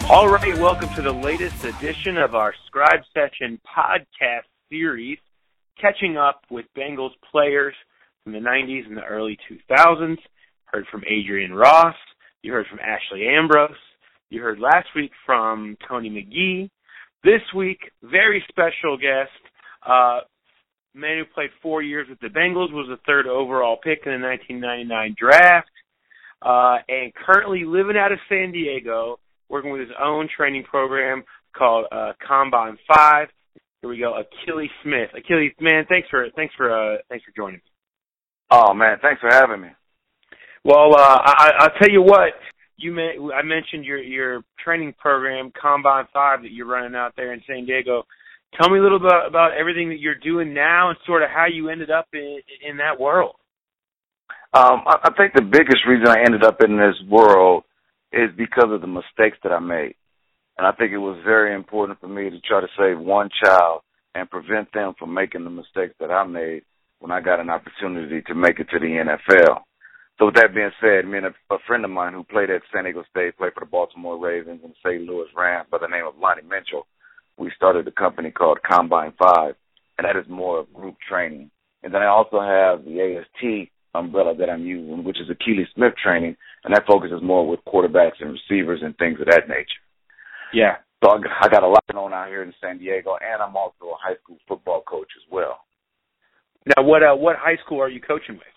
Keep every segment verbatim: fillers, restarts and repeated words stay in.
All right, welcome to the latest edition of our Scribe Session podcast series, catching up with Bengals players from the nineties and the early two thousands. Heard from Adrian Ross. You heard from Ashley Ambrose. You heard last week from Tony McGee. This week, very special guest, uh, man who played four years with the Bengals, was the third overall pick in the nineteen ninety-nine draft, uh, and currently living out of San Diego, working with his own training program called uh, Combine Five. Here we go, Akili Smith. Akili, man, thanks for thanks for uh, thanks for joining me. Oh man, thanks for having me. Well, uh, I, I'll tell you what. You may, I mentioned your your training program, Combine Five, that you're running out there in San Diego. Tell me a little bit about everything that you're doing now and sort of how you ended up in in that world. Um, I, I think the biggest reason I ended up in this world is because of the mistakes that I made. And I think it was very important for me to try to save one child and prevent them from making the mistakes that I made when I got an opportunity to make it to the N F L. So with that being said, me and a, a friend of mine who played at San Diego State, played for the Baltimore Ravens and Saint Louis Rams by the name of Lonnie Mitchell, we started a company called Combine Five, and that is more of group training. And then I also have the A S T umbrella that I'm using, which is Akili Smith training, and that focuses more with quarterbacks and receivers and things of that nature. Yeah. So I got a lot going on out here in San Diego, and I'm also a high school football coach as well. Now, what uh, what high school are you coaching with?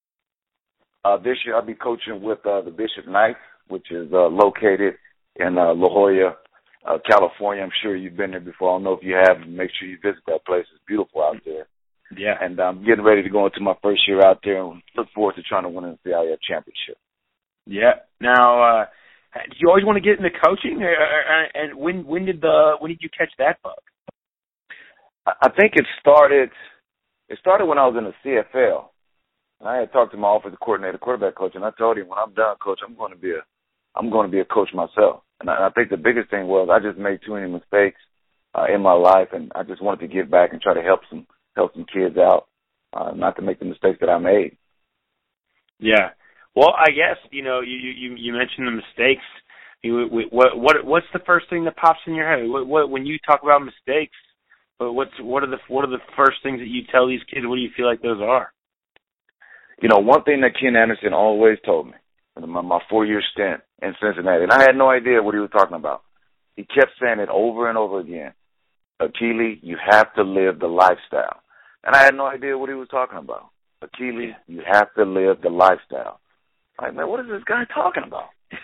Uh, this year I'll be coaching with uh, the Bishop Knights, which is uh, located in uh, La Jolla, uh, California. I'm sure you've been there before. I don't know if you have. Make sure you visit that place. It's beautiful out there. Yeah. And I'm getting ready to go into my first year out there and look forward to trying to win an N C double A championship. Yeah. Now, uh, do you always want to get into coaching, or, or, and when when did the when did you catch that bug? I think it started. It started when I was in the C F L. And I had talked to my offensive coordinator, quarterback coach, and I told him when I'm done, coach, I'm going to be a I'm going to be a coach myself. And I, and I think the biggest thing was I just made too many mistakes uh, in my life, and I just wanted to give back and try to help some help some kids out, uh, not to make the mistakes that I made. Yeah. Well, I guess, you know, you you, you mentioned the mistakes. You, what what what's the first thing that pops in your head? What, what when you talk about mistakes? What's what are the what are the first things that you tell these kids? What do you feel like those are? You know, one thing that Ken Anderson always told me in my, my four-year stint in Cincinnati, and I had no idea what he was talking about. He kept saying it over and over again. Akili, you have to live the lifestyle. And I had no idea what he was talking about. Akili, you have to live the lifestyle. I'm like, man, what is this guy talking about?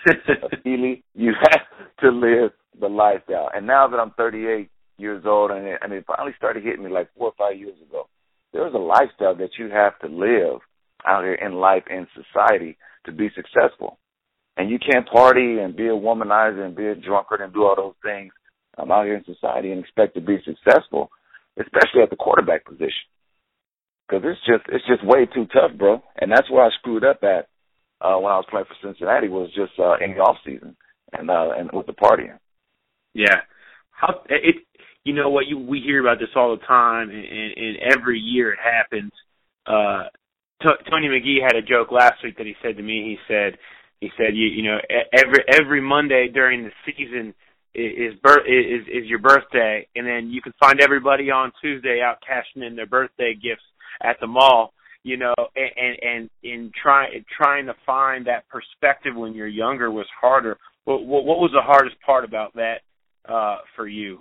Akili, you have to live the lifestyle. And now that I'm thirty-eight years old, and it, and it finally started hitting me like four or five years ago, there's a lifestyle that you have to live out here in life and society to be successful. And you can't party and be a womanizer and be a drunkard and do all those things um, out here in society and expect to be successful, especially at the quarterback position. Because it's just it's just way too tough, bro. And that's where I screwed up at uh, when I was playing for Cincinnati, was just uh, in the off season and uh, and with the partying. Yeah, how it you know what you we hear about this all the time, and, and every year it happens. Uh, T- Tony McGee had a joke last week that he said to me. He said he said you you know every every Monday during the season is birth is is your birthday, and then you can find everybody on Tuesday out cashing in their birthday gifts at the mall, you know, and and in trying trying to find that perspective when you're younger was harder. What what, what was the hardest part about that uh, for you?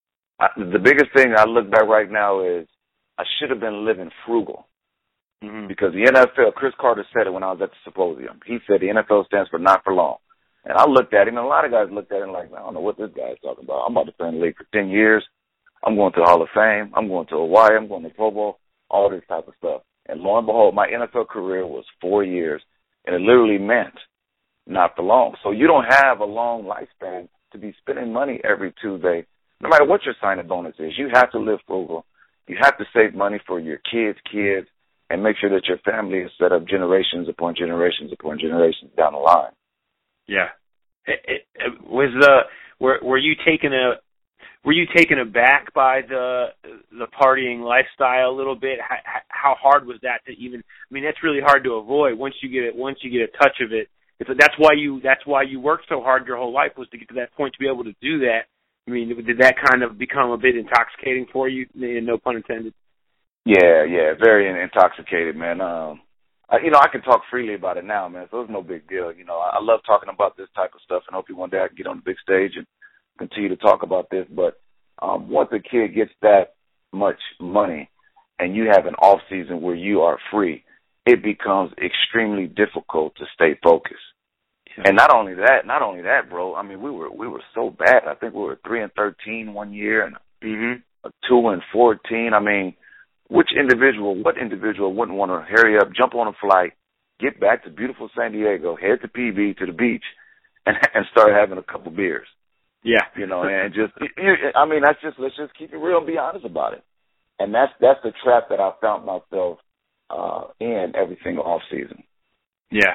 I, the biggest thing I look back right now is I should have been living frugal, mm-hmm. because the N F L, Chris Carter said it when I was at the symposium. He said the N F L stands for not for long. And I looked at him, and a lot of guys looked at him like, I don't know what this guy is talking about. I'm about to play in the league for ten years. I'm going to the Hall of Fame. I'm going to Hawaii. I'm going to Pro Bowl, all this type of stuff. And lo and behold, my N F L career was four years, and it literally meant not for long. So you don't have a long lifespan to be spending money every Tuesday, no matter what your signing bonus is. You have to live frugal. You have to save money for your kids' kids and make sure that your family is set up generations upon generations upon generations down the line. Yeah. It, it, it was the were were you taken a were you taken aback by the the partying lifestyle a little bit? How, how hard was that to even? I mean, that's really hard to avoid once you get it. Once you get a touch of it, it's, that's why you that's why you worked so hard your whole life, was to get to that point to be able to do that. I mean, did that kind of become a bit intoxicating for you? No pun intended. Yeah, yeah, very intoxicated, man. Um, I, you know, I can talk freely about it now, man, so it's no big deal. You know, I, I love talking about this type of stuff, and hopefully one day I can get on the big stage and continue to talk about this. But um, once a kid gets that much money and you have an off season where you are free, it becomes extremely difficult to stay focused. Yeah. And not only that, not only that, bro. I mean, we were we were so bad. I think we were three and thirteen one year, and mm-hmm. a two and fourteen. I mean, which individual, what individual wouldn't want to hurry up, jump on a flight, get back to beautiful San Diego, head to P B, to the beach, and and start having a couple beers? Yeah, you know, and just, I mean, that's just, let's just keep it real and be honest about it. And that's that's the trap that I found myself uh, in every single off season. Yeah.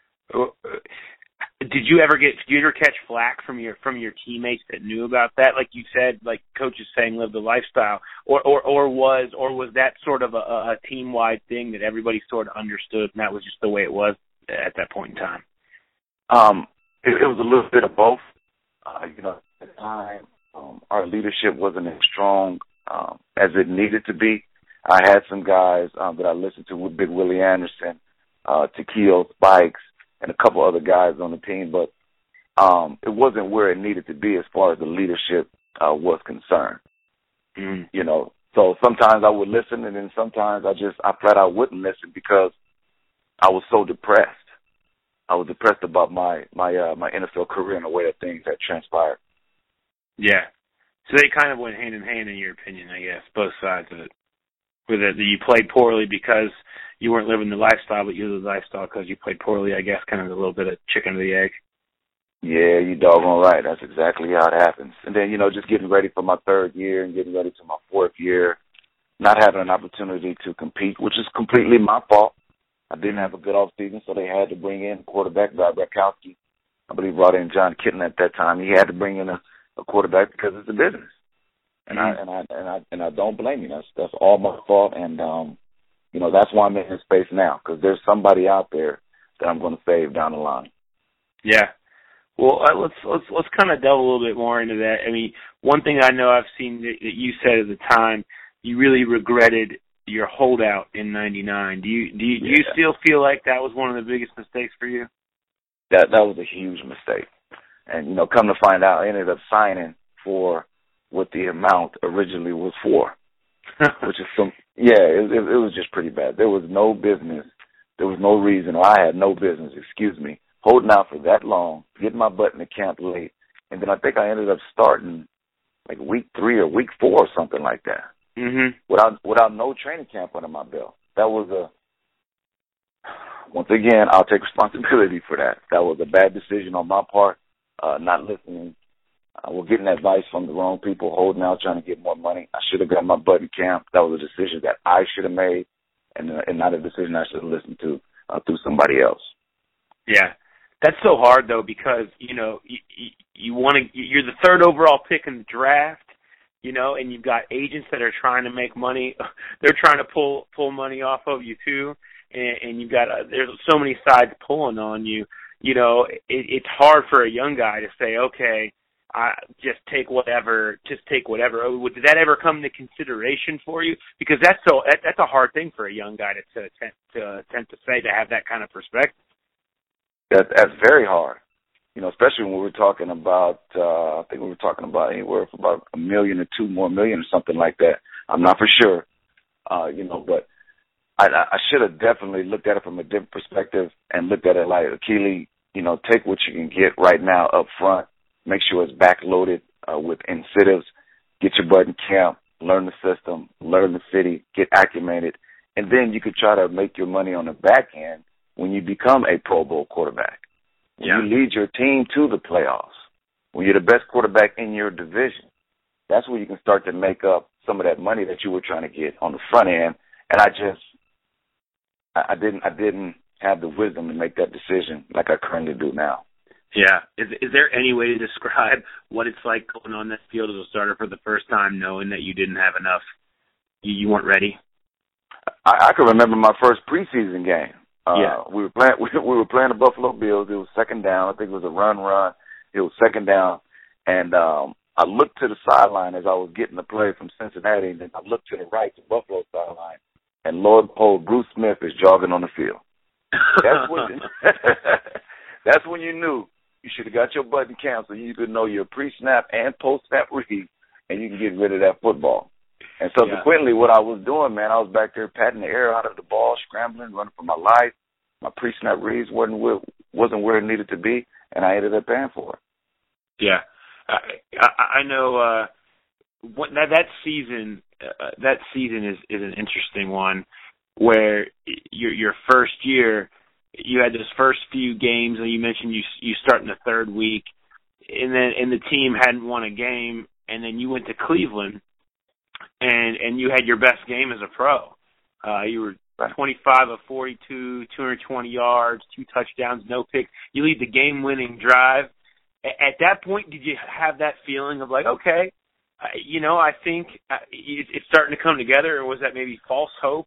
Did you ever get? Did you ever catch flack from your from your teammates that knew about that? Like you said, like coaches saying, live the lifestyle, or or or was or was that sort of a, a team wide thing that everybody sort of understood, and that was just the way it was at that point in time? Um, it, it was a little bit of both. Uh, you know, at the time, um, our leadership wasn't as strong um, as it needed to be. I had some guys um, that I listened to with Big Willie Anderson, uh, Tequila Spikes, and a couple other guys on the team, but um, it wasn't where it needed to be as far as the leadership uh, was concerned. Mm. You know, so sometimes I would listen, and then sometimes I just, I flat out wouldn't listen because I was so depressed. I was depressed about my my uh, my N F L career and the way that things had transpired. Yeah, so they kind of went hand in hand, in your opinion, I guess, both sides of it. With it, that you played poorly because you weren't living the lifestyle, but you lived the lifestyle because you played poorly, I guess, kind of a little bit of chicken or the egg. Yeah, you doggone right. That's exactly how it happens. And then, you know, just getting ready for my third year and getting ready for my fourth year, not having an opportunity to compete, which is completely my fault. I didn't have a good off season, so they had to bring in quarterback, Bob Rakowski. I believe brought in John Kitten at that time. He had to bring in a, a quarterback because it's a business. And I and I and I and I don't blame you. That's that's all my fault. And um, you know, that's why I'm in this space now, because there's somebody out there that I'm going to save down the line. Yeah. Well, uh, let's let's let's kind of delve a little bit more into that. I mean, one thing I know I've seen that, that you said at the time, you really regretted your holdout in ninety-nine. Do you do you, yeah. do you still feel like that was one of the biggest mistakes for you? That that was a huge mistake. And you know, come to find out, I ended up signing for what the amount originally was for, which is some, yeah, it, it, it was just pretty bad. There was no business, there was no reason, or I had no business, excuse me, holding out for that long, getting my butt in the camp late, and then I think I ended up starting like week three or week four or something like that, mm-hmm. without without no training camp under my belt. That was a, once again, I'll take responsibility for that. That was a bad decision on my part, uh, not listening. Uh, we're getting advice from the wrong people, holding out, trying to get more money. I should have got my butt in camp. That was a decision that I should have made, and, uh, and not a decision I should have listened to uh, through somebody else. Yeah, that's so hard though, because you know you, you, you want to. You're the third overall pick in the draft, you know, and you've got agents that are trying to make money. They're trying to pull pull money off of you too, and, and you've got uh, there's so many sides pulling on you. You know, it, it's hard for a young guy to say, okay, I just take whatever, just take whatever. Did that ever come into consideration for you? Because that's so that, that's a hard thing for a young guy to to attempt to attempt to say, to have that kind of perspective. That, that's very hard, you know, especially when we were talking about. Uh, I think we were talking about anywhere from about a million or two more million or something like that. I'm not for sure, uh, you know, but I, I should have definitely looked at it from a different perspective and looked at it like, Akili, you know, take what you can get right now up front. Make sure it's backloaded uh, with incentives. Get your butt in camp, learn the system, learn the city, get acclimated, and then you could try to make your money on the back end when you become a Pro Bowl quarterback. When yeah. you lead your team to the playoffs, when you're the best quarterback in your division, that's where you can start to make up some of that money that you were trying to get on the front end. And I just, I, I didn't, I didn't have the wisdom to make that decision like I currently do now. Yeah. Is is there any way to describe what it's like going on that field as a starter for the first time, knowing that you didn't have enough, you, you weren't ready? I, I can remember my first preseason game. Uh, yeah. We were playing. We, we were playing the Buffalo Bills. It was second down. I think it was a run, run. It was second down, and um, I looked to the sideline as I was getting the play from Cincinnati, and then I looked to the right, the Buffalo sideline, and Lord behold, Bruce Smith is jogging on the field. That's when. That's when you knew you should have got your button canceled. You could know your pre-snap and post-snap read, and you can get rid of that football. And subsequently, yeah. what I was doing, man, I was back there patting the air out of the ball, scrambling, running for my life. My pre-snap reads wasn't where, wasn't where it needed to be, and I ended up paying for it. Yeah, I, I, I know. Uh, what, that that season, uh, that season is, is an interesting one, where your your first year, you had those first few games, and you mentioned you you start in the third week, and then and the team hadn't won a game, and then you went to Cleveland, and and you had your best game as a pro. Uh, you were twenty-five of forty-two, two hundred twenty yards, two touchdowns, no picks. You lead the game-winning drive. At that point, did you have that feeling of like, okay, uh, you know, I think uh, it's starting to come together, or was that maybe false hope?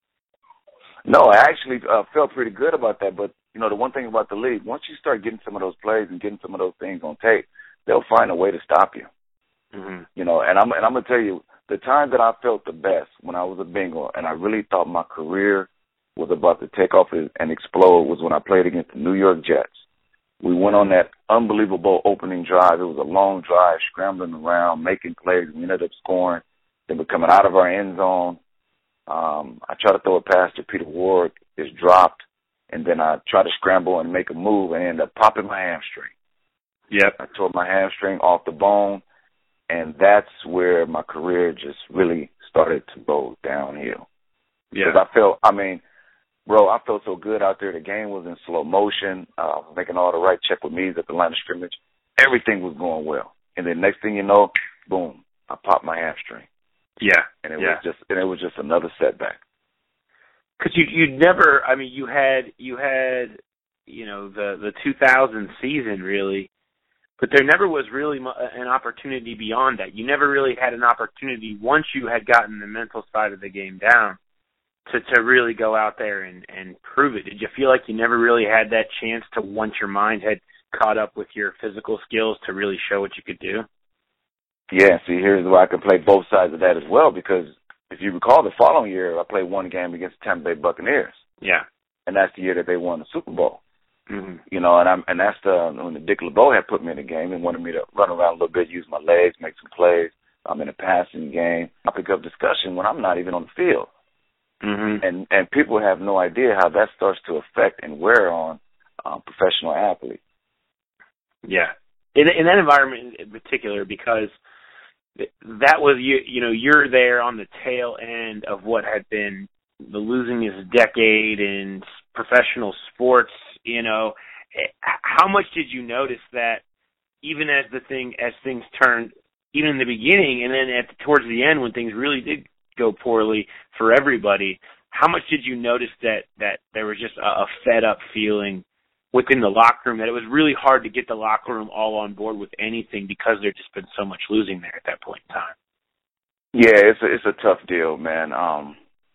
No, I actually uh, felt pretty good about that. But, you know, the one thing about the league, once you start getting some of those plays and getting some of those things on tape, they'll find a way to stop you. Mm-hmm. You know, and I'm and I'm going to tell you, the time that I felt the best when I was a Bengal and I really thought my career was about to take off and explode was when I played against the New York Jets. We went on that unbelievable opening drive. It was a long drive, scrambling around, making plays. We ended up scoring. Then we're coming out of our end zone. Um, I tried to throw a pass to Peter Ward. It's dropped. And then I tried to scramble and make a move and ended up popping my hamstring. Yep. I tore my hamstring off the bone. And that's where my career just really started to go downhill. Yeah. Because I felt, I mean, bro, I felt so good out there. The game was in slow motion, uh, making all the right check with me's at the line of scrimmage. Everything was going well. And then next thing you know, boom, I popped my hamstring. Yeah. And it yeah. was just and it was just another setback. Because you you never, I mean, you had you had you know the the two thousand season really, but there never was really an opportunity beyond that. You never really had an opportunity once you had gotten the mental side of the game down to to really go out there and and prove it. Did you feel like you never really had that chance to, once your mind had caught up with your physical skills, to really show what you could do? Yeah, see, here's where I can play both sides of that as well, because if you recall, the following year I played one game against the Tampa Bay Buccaneers. Yeah. And that's the year that they won the Super Bowl. Mm-hmm. You know, and I'm and that's the when the Dick LeBeau had put me in the game and wanted me to run around a little bit, use my legs, make some plays. I'm in a passing game. I pick up discussion when I'm not even on the field. Mm-hmm. And and people have no idea how that starts to affect and wear on um, professional athletes. Yeah. In in that environment in particular, because that was, you you know, you're there on the tail end of what had been the losingest decade in professional sports, you know. How much did you notice that even as the thing as things turned, even in the beginning and then at the, towards the end when things really did go poorly for everybody, how much did you notice that, that there was just a, a fed up feeling within the locker room, that it was really hard to get the locker room all on board with anything because there'd just been so much losing there at that point in time? Yeah, it's a, it's a tough deal, man. Um,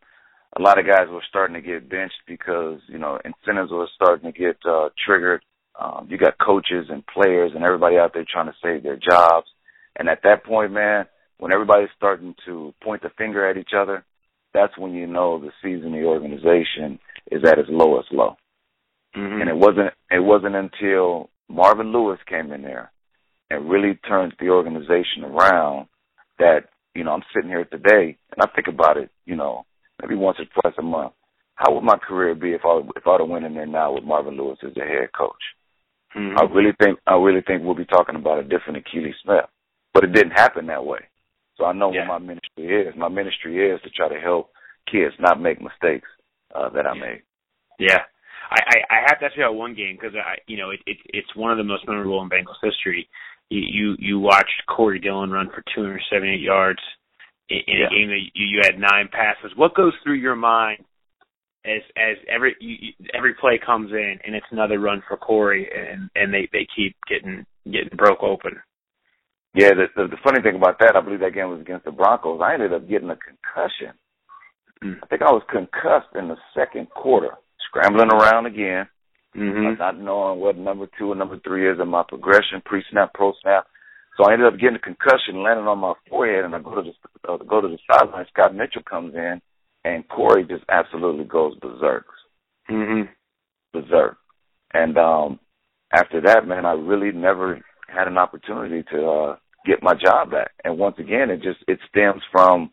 a lot of guys were starting to get benched because, you know, incentives were starting to get uh, triggered. Um, you got coaches and players and everybody out there trying to save their jobs. And at that point, man, when everybody's starting to point the finger at each other, that's when you know the season of the organization is at its lowest low. Mm-hmm. And it wasn't it wasn't until Marvin Lewis came in there and really turned the organization around that, you know, I'm sitting here today and I think about it, you know, maybe once or twice a month. How would my career be if I if I would have went in there now with Marvin Lewis as the head coach? Mm-hmm. I really think I really think we'll be talking about a different Akili Smith. But it didn't happen that way. So I know yeah. what my ministry is. My ministry is to try to help kids not make mistakes uh, that I made. Yeah. I, I, I have to ask you about one game because, I, you know, it, it, it's one of the most memorable in Bengals history. You, you, you watched Corey Dillon run for two hundred seventy-eight yards in, in yeah. a game that you, you had nine passes. What goes through your mind as as every you, every play comes in and it's another run for Corey and, and they, they keep getting getting broke open? Yeah, the, the the funny thing about that, I believe that game was against the Broncos. I ended up getting a concussion. Mm. I think I was concussed in the second quarter, scrambling around again, mm-hmm. not knowing what number two or number three is in my progression, pre-snap, pro-snap. So I ended up getting a concussion, landing on my forehead, and I go to the uh, go to the sideline. Scott Mitchell comes in, and Corey just absolutely goes berserk, mm-hmm. berserk. And um, after that, man, I really never had an opportunity to uh, get my job back. And once again, it just it stems from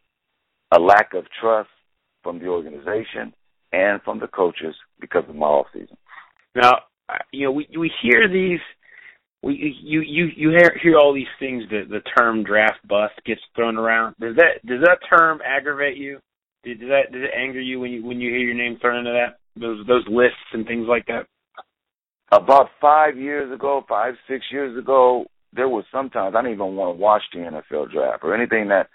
a lack of trust from the organization and from the coaches because of my off season. Now, you know, we we hear these. We, you you you hear, hear all these things. The the term draft bust gets thrown around. Does that does that term aggravate you? Does that does it anger you when you when you hear your name thrown into that those those lists and things like that? About five years ago, five six years ago, there was sometimes I didn't even want to watch the N F L draft or anything that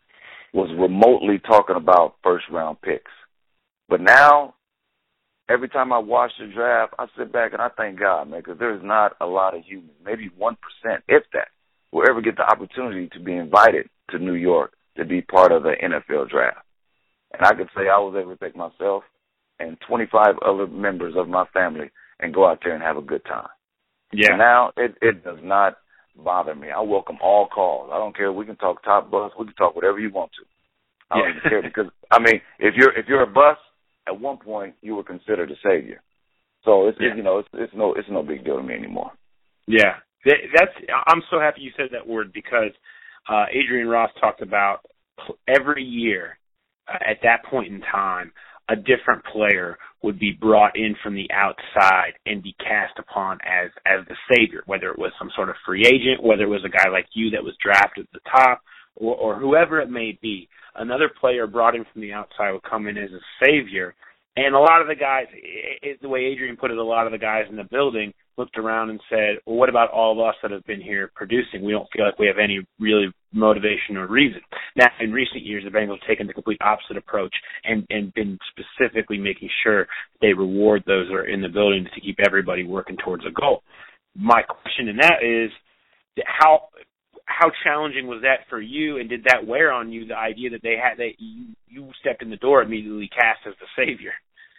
was remotely talking about first round picks. But now, every time I watch the draft, I sit back and I thank God, man, because there's not a lot of humans, maybe one percent, if that, will ever get the opportunity to be invited to New York to be part of the N F L draft. And I could say I was able to take myself and twenty-five other members of my family and go out there and have a good time. Yeah. And now it, it does not bother me. I welcome all calls. I don't care. We can talk top bus. We can talk whatever you want to. I don't yeah. even care because, I mean, if you're if you're a bus, at one point, you were considered a savior, so it's, yeah. it's you know it's, it's no it's no big deal to me anymore. Yeah, that's. I'm so happy you said that word because uh, Adrian Ross talked about every year uh, at that point in time, a different player would be brought in from the outside and be cast upon as as the savior, whether it was some sort of free agent, whether it was a guy like you that was drafted at the top, or, or whoever it may be. Another player brought in from the outside would come in as a savior. And a lot of the guys, it, the way Adrian put it, a lot of the guys in the building looked around and said, well, what about all of us that have been here producing? We don't feel like we have any really motivation or reason. Now, in recent years, the Bengals have taken the complete opposite approach and, and been specifically making sure they reward those that are in the building to keep everybody working towards a goal. My question in that is, how how challenging was that for you, and did that wear on you, the idea that they had that you, you stepped in the door immediately cast as the savior?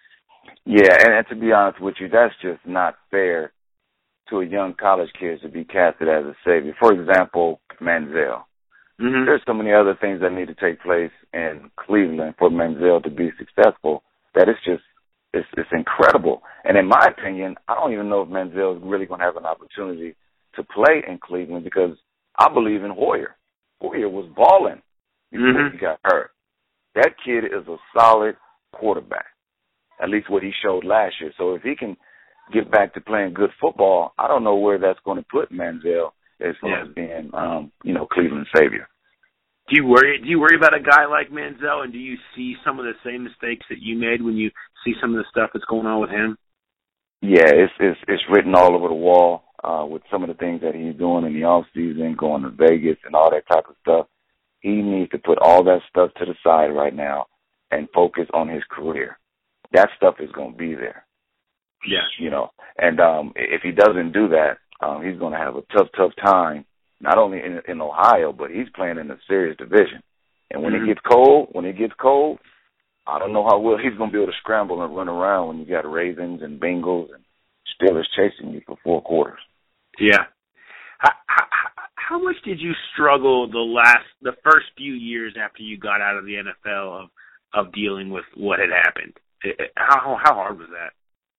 Yeah, and, and to be honest with you, that's just not fair to a young college kid to be casted as a savior. For example, Manziel. Mm-hmm. There's so many other things that need to take place in Cleveland for Manziel to be successful that it's just it's, it's incredible. And in my opinion, I don't even know if Manziel is really going to have an opportunity to play in Cleveland because I believe in Hoyer. Hoyer was balling before mm-hmm. he got hurt. That kid is a solid quarterback, at least what he showed last year. So if he can get back to playing good football, I don't know where that's going to put Manziel as far yeah. as being, um, you know, Cleveland's savior. Do you worry? Do you worry about a guy like Manziel, and do you see some of the same mistakes that you made when you see some of the stuff that's going on with him? Yeah, it's it's, it's written all over the wall uh, with some of the things that he's doing in the off season, going to Vegas and all that type of stuff. He needs to put all that stuff to the side right now and focus on his career. That stuff is going to be there. Yeah, you know, and um, if he doesn't do that, um, he's going to have a tough, tough time. Not only in, in Ohio, but he's playing in a serious division. And when mm-hmm. it gets cold, when it gets cold, I don't know how well he's going to be able to scramble and run around when you got Ravens and Bengals and Steelers chasing you for four quarters. Yeah. How, how, how much did you struggle the last, the first few years after you got out of the N F L of of dealing with what had happened? How how hard was that?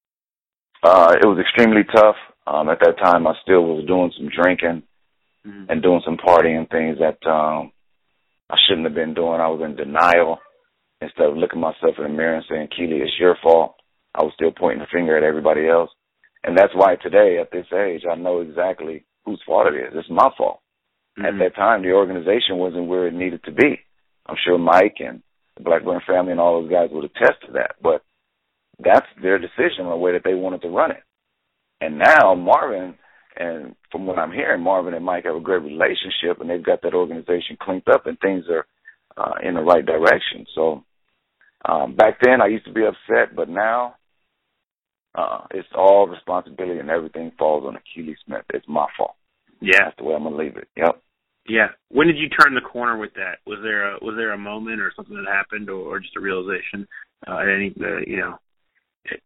Uh, it was extremely tough. Um, at that time, I still was doing some drinking mm-hmm. and doing some partying, things that um, I shouldn't have been doing. I was in denial. Instead of looking myself in the mirror and saying, Keely, it's your fault, I was still pointing the finger at everybody else. And that's why today, at this age, I know exactly whose fault it is. It's my fault. Mm-hmm. At that time, the organization wasn't where it needed to be. I'm sure Mike and the Blackburn family and all those guys would attest to that. But that's their decision on the way that they wanted to run it. And now Marvin, and from what I'm hearing, Marvin and Mike have a great relationship, and they've got that organization cleaned up, and things are uh, in the right direction. So um, back then I used to be upset, but now uh, it's all responsibility and everything falls on Keely Smith. It's my fault. Yeah. That's the way I'm going to leave it. Yep. Yeah. When did you turn the corner with that? Was there a, was there a moment or something that happened, or, or just a realization? Uh, any, uh, you know,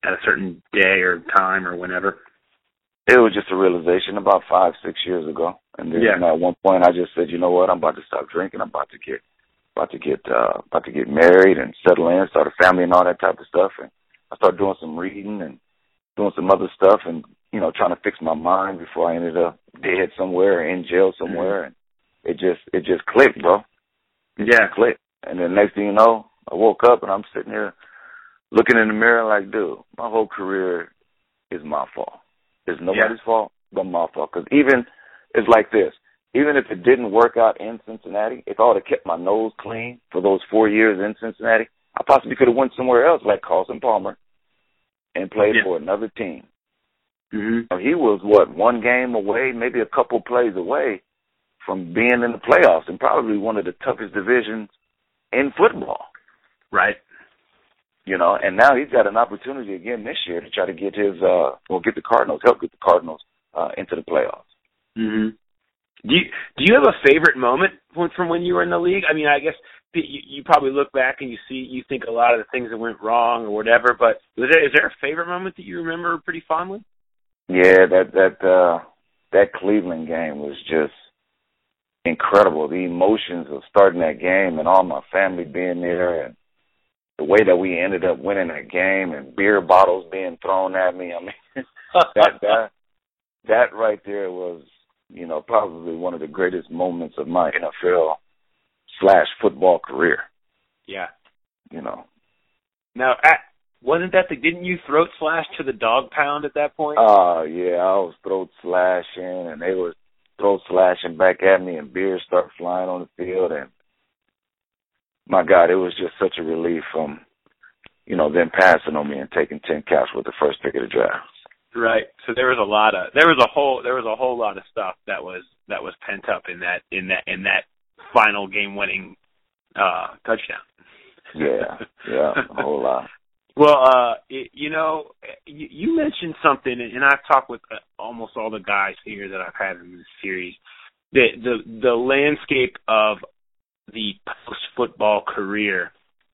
at a certain day or time or whenever? It was just a realization about five, six years ago. And then yeah. you know, at one point I just said, you know what, I'm about to stop drinking. I'm about to get about to get uh about to get married and settle in, start a family and all that type of stuff. And I started doing some reading and doing some other stuff and, you know, trying to fix my mind before I ended up dead somewhere or in jail somewhere. And it just it just clicked, bro. It yeah. just clicked. And then next thing you know, I woke up and I'm sitting here looking in the mirror like, dude, my whole career is my fault. It's nobody's yeah. fault but my fault. Because even, it's like this, even if it didn't work out in Cincinnati, if I would have kept my nose clean for those four years in Cincinnati, I possibly could have went somewhere else like Carson Palmer and played yeah. for another team. Mm-hmm. He was, what, one game away, maybe a couple plays away from being in the playoffs and probably one of the toughest divisions in football. Right. You know, and now he's got an opportunity again this year to try to get his, uh, well, get the Cardinals, help get the Cardinals uh, into the playoffs. Mm-hmm. Do you, do you have a favorite moment from, from when you were in the league? I mean, I guess you, you probably look back and you see, you think a lot of the things that went wrong or whatever, but was there, is there a favorite moment that you remember pretty fondly? Yeah, that, that, uh, that Cleveland game was just incredible. The emotions of starting that game and all my family being there and the way that we ended up winning that game and beer bottles being thrown at me. I mean, that, that, that right there was, you know, probably one of the greatest moments of my N F L slash football career. Yeah. You know. Now, at, wasn't that the, didn't you throat slash to the dog pound at that point? Oh, uh, yeah, I was throat slashing and they were throat slashing back at me and beer started flying on the field and my God, it was just such a relief from, you know, them passing on me and taking ten caps with the first pick of the draft. Right. So there was a lot of there was a whole there was a whole lot of stuff that was that was pent up in that in that in that final game winning uh, touchdown. Yeah, yeah, a whole lot. Well, uh, it, you know, you, you mentioned something, and I've talked with uh, almost all the guys here that I've had in this series. The the the landscape of the post-football career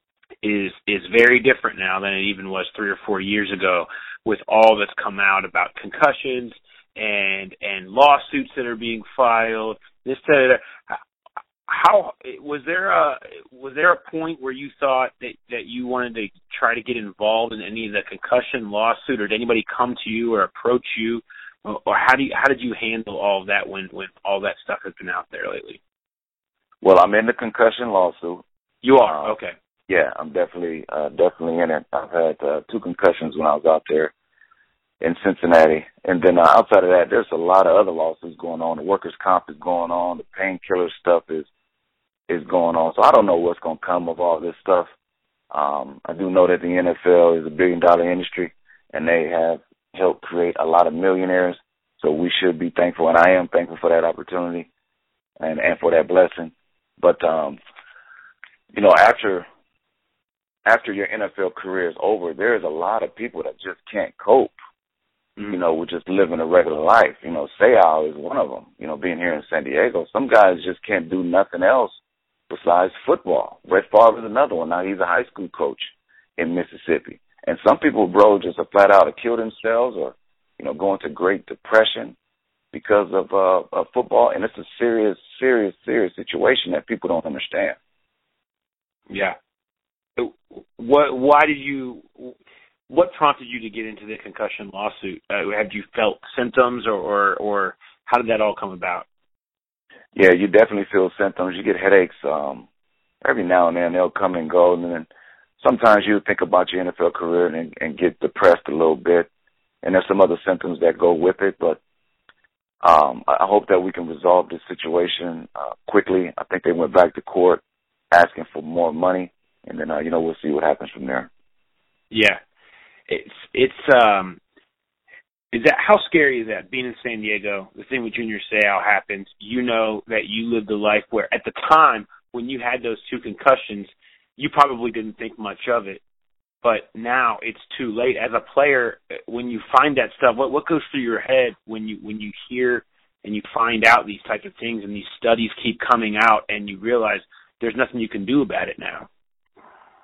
is is very different now than it even was three or four years ago, with all that's come out about concussions and and lawsuits that are being filed. This, that, how was there a was there a point where you thought that, that you wanted to try to get involved in any of the concussion lawsuit, or did anybody come to you or approach you, or, or how do you, how did you handle all of that when when all that stuff has been out there lately? Well, I'm in the concussion lawsuit. You are? Um, okay. Yeah, I'm definitely uh, definitely in it. I've had uh, two concussions when I was out there in Cincinnati. And then uh, outside of that, there's a lot of other lawsuits going on. The workers' comp is going on. The painkiller stuff is is going on. So I don't know what's going to come of all this stuff. Um, I do know that the N F L is a billion-dollar industry, and they have helped create a lot of millionaires. So we should be thankful, and I am thankful for that opportunity and, and for that blessing. But, um, you know, after after your N F L career is over, there's a lot of people that just can't cope, mm-hmm. you know, with just living a regular life. You know, Seau is one of them, you know, being here in San Diego. Some guys just can't do nothing else besides football. Brett Favre is another one. Now he's a high school coach in Mississippi. And some people, bro, just are flat out to kill themselves or, you know, go into Great Depression because of, uh, of football. And it's a serious, serious, serious situation that people don't understand. Yeah. What? Why did you? What prompted you to get into the concussion lawsuit? Uh, have you felt symptoms, or, or, or how did that all come about? Yeah, you definitely feel symptoms. You get headaches. Um, every now and then they'll come and go, and then sometimes you think about your N F L career and, and get depressed a little bit. And there's some other symptoms that go with it, but um, I hope that we can resolve this situation uh, quickly. I think they went back to court asking for more money, and then, uh, you know, we'll see what happens from there. Yeah. It's, it's, um, is that, how scary is that, being in San Diego, the thing with Junior Seau happens, you know that you lived a life where at the time when you had those two concussions, you probably didn't think much of it. But now it's too late. As a player, when you find that stuff, what what goes through your head when you when you hear and you find out these types of things and these studies keep coming out and you realize there's nothing you can do about it now?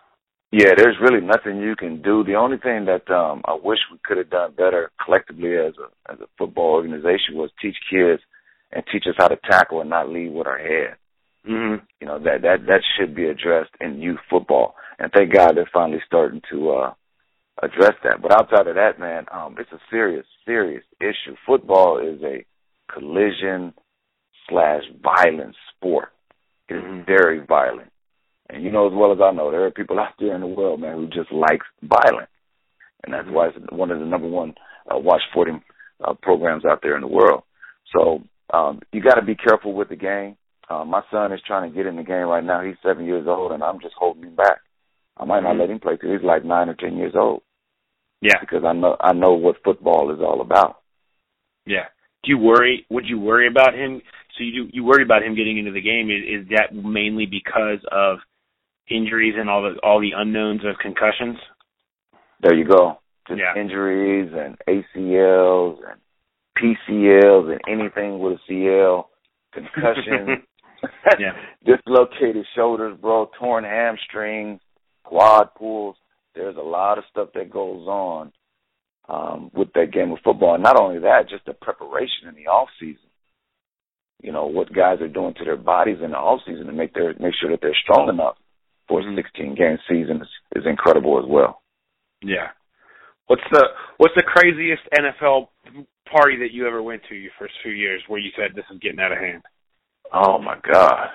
Yeah, there's really nothing you can do. The only thing that um, I wish we could have done better collectively as a as a football organization was teach kids and teach us how to tackle and not lead with our head. Mm-hmm. You know, that, that, that should be addressed in youth football. And thank God they're finally starting to uh, address that. But outside of that, man, um, it's a serious, serious issue. Football is a collision slash violent sport. It is Mm-hmm. very violent. And you know as well as I know, there are people out there in the world, man, who just like violence. And that's why it's one of the number one uh, watch sporting uh, programs out there in the world. So um, you got to be careful with the game. Uh, my son is trying to get in the game right now. He's seven years old, and I'm just holding him back. I might not Mm-hmm. let him play till he's like nine or ten years old. Yeah. Because I know I know what football is all about. Yeah. Do you worry? Would you worry about him? So you you worry about him getting into the game? Is, is that mainly because of injuries and all the all the unknowns of concussions? There you go. Just Yeah. injuries and A C Ls and P C Ls and anything with a C L, concussion. Yeah. Dislocated shoulders, bro, torn hamstrings, quad pulls. There's a lot of stuff that goes on um, with that game of football. And not only that, just the preparation in the off season. You know, what guys are doing to their bodies in the off season to make their make sure that they're strong enough for a sixteen game season is, is incredible as well. Yeah. What's the what's the craziest N F L party that you ever went to your first few years where you said this is getting out of hand? Oh, my gosh.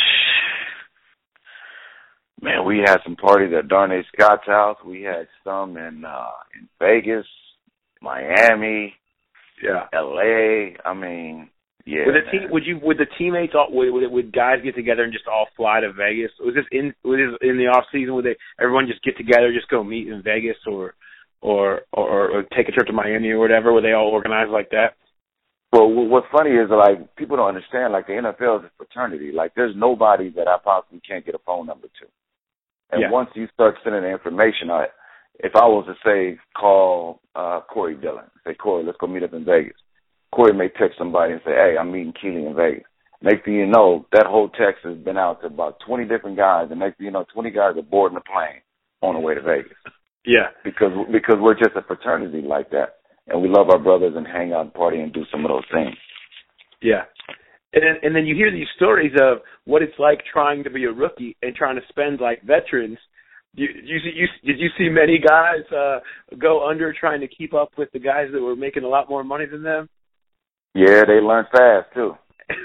Man, we had some parties at Darnay Scott's house. We had some in uh, in Vegas, Miami, Yeah. L A. I mean, yeah. Would the team, man. would you would the teammates all would, would would guys get together and just all fly to Vegas? Was this in was this in the off season? Would they everyone just get together, just go meet in Vegas, or or or, or take a trip to Miami or whatever? Were they all organized like that? Well, what's funny is, like, people don't understand, like, the N F L is a fraternity. Like, there's nobody that I possibly can't get a phone number to. And Yeah. once you start sending the information out, if I was to say, call uh, Corey Dillon, say, Corey, let's go meet up in Vegas. Corey may text somebody and say, hey, I'm meeting Keely in Vegas. Next thing you know, that whole text has been out to about twenty different guys, and next thing you know, twenty guys are boarding a plane on the way to Vegas. Yeah. Because because we're just a fraternity like that. And we love our brothers and hang out and party and do some of those things. Yeah. And then, and then you hear these stories of what it's like trying to be a rookie and trying to spend like veterans. You, you, you, did you see many guys uh, go under trying to keep up with the guys that were making a lot more money than them? Yeah, they learn fast, too.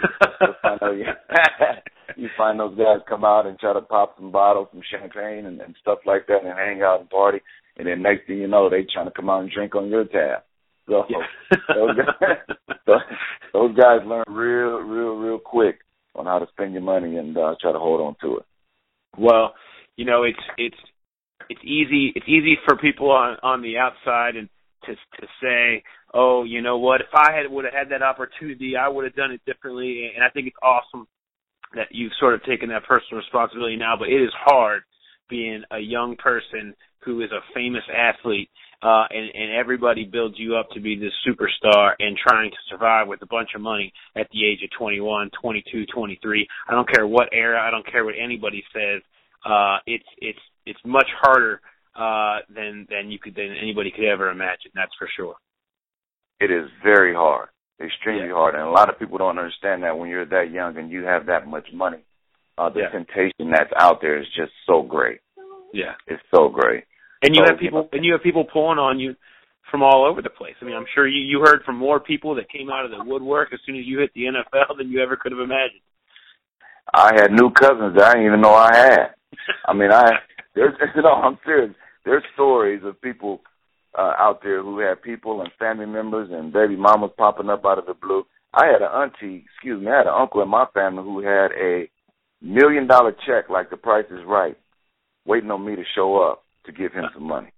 You find those guys come out and try to pop some bottles, some champagne and, and stuff like that and hang out and party. And then next thing you know, they trying to come out and drink on your tab. So Yeah. those, guys, those guys learn real, real, real quick on how to spend your money and uh, try to hold on to it. Well, you know, it's it's it's easy it's easy for people on on the outside and to to say, oh, you know what, if I had would have had that opportunity, I would have done it differently. And I think it's awesome that you've sort of taken that personal responsibility now. But it is hard being a young person who is a famous athlete, uh, and, and everybody builds you up to be this superstar and trying to survive with a bunch of money at the age of twenty-one, twenty-two, twenty-three. I don't care what era, I don't care what anybody says. Uh, it's it's it's much harder uh, than than you could than anybody could ever imagine. That's for sure. It is very hard, extremely Yeah. hard, and a lot of people don't understand that when you're that young and you have that much money, uh, the Yeah. temptation that's out there is just so great. Yeah. It's so great. And you So, have people you know, and you have people pulling on you from all over the place. I mean, I'm sure you, you heard from more people that came out of the woodwork as soon as you hit the N F L than you ever could have imagined. I had new cousins that I didn't even know I had. I mean, I there's you know I'm serious. There's stories of people uh, out there who had people and family members and baby mamas popping up out of the blue. I had an auntie, excuse me, I had an uncle in my family who had a million dollar check, like The Price is Right, waiting on me to show up to give him some money.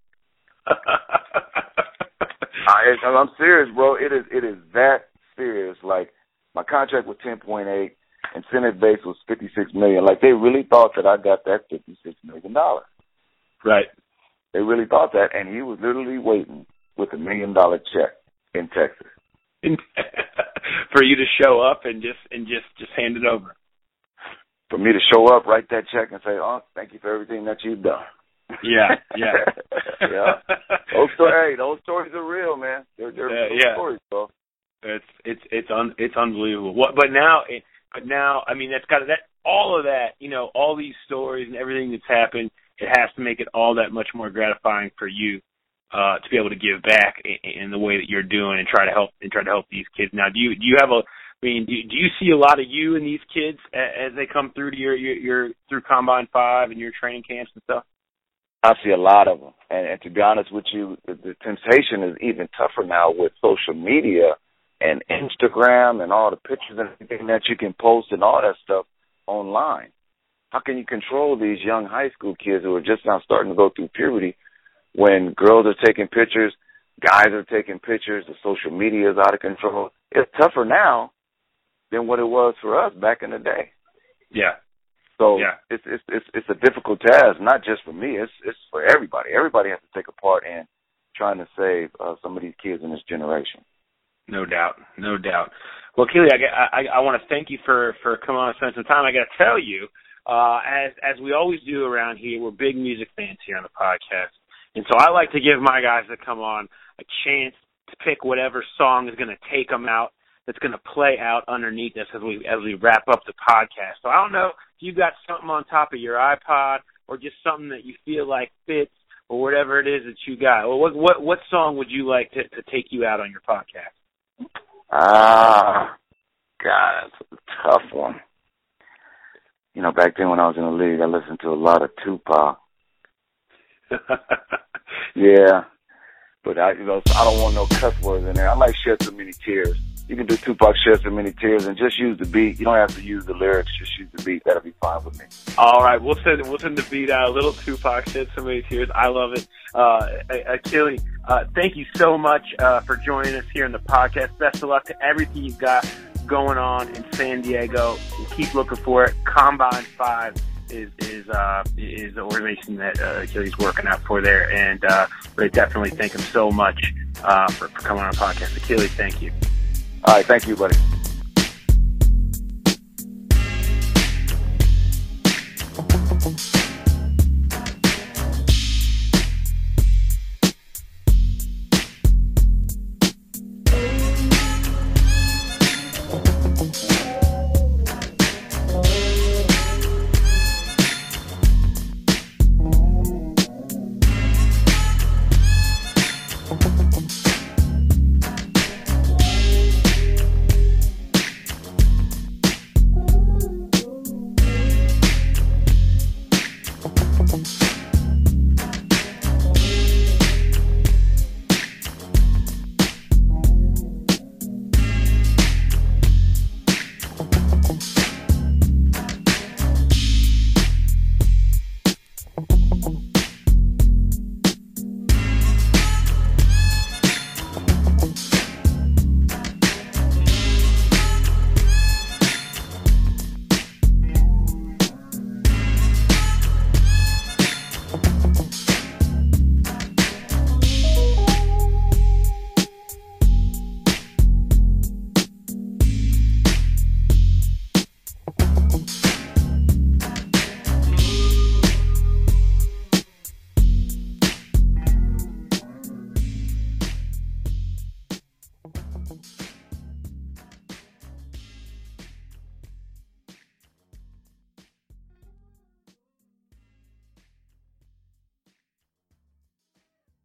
I, I'm serious, bro. It is it is that serious. Like, my contract was ten point eight, and Senate base was fifty-six million. Like, they really thought that I got that fifty-six million dollars. Right. They really thought that, and he was literally waiting with a million dollar check in Texas for you to show up and just and just just hand it over. For me to show up, write that check, and say, "Oh, thank you for everything that you've done." Yeah, yeah. yeah. Those stories, hey, those stories are real, man. They're, they're uh, real yeah. stories, bro. It's it's it's un, it's unbelievable. What, but now, it, but now, I mean, that's got that all of that. You know, all these stories and everything that's happened. It has to make it all that much more gratifying for you uh, to be able to give back in, in the way that you're doing and try to help and try to help these kids. Now, do you do you have a? I mean, do, do you see a lot of you in these kids as they come through to your your, your through Combine Five and your training camps and stuff? I see a lot of them, and, and to be honest with you, the, the temptation is even tougher now with social media and Instagram and all the pictures and everything that you can post and all that stuff online. How can you control these young high school kids who are just now starting to go through puberty when girls are taking pictures, guys are taking pictures, the social media is out of control? It's tougher now than what it was for us back in the day. Yeah. So yeah. it's it's it's it's a difficult task, not just for me. It's it's for everybody. Everybody has to take a part in trying to save uh, some of these kids in this generation. No doubt, no doubt. Well, Keely, I, I, I want to thank you for, for coming on and spending some time. I got to tell you, uh, as as we always do around here, we're big music fans here on the podcast, and so I like to give my guys that come on a chance to pick whatever song is going to take them out, that's going to play out underneath us as we as we wrap up the podcast. So I don't know if you got something on top of your iPod or just something that you feel like fits or whatever it is that you got. Well, what what what song would you like to, to take you out on your podcast? Ah, God, that's a tough one. You know, back then when I was in the league, I listened to a lot of Tupac. yeah, but I, you know, I don't want no cuss words in there. I like Shed So Many Tears. You can do Tupac, Shed So Many Tears, and just use the beat. You don't have to use the lyrics; just use the beat. That'll be fine with me. All right, we'll send we'll send the beat out. A little Tupac, Shed So Many Tears. I love it. Uh, Achille, uh, thank you so much uh, for joining us here in the podcast. Best of luck to everything you've got going on in San Diego. We'll keep looking for it. Combine Five is is uh, is the organization that uh, Achille's working out for there, and uh, we definitely thank him so much uh, for, for coming on our podcast. Achille, thank you. All right, thank you, buddy.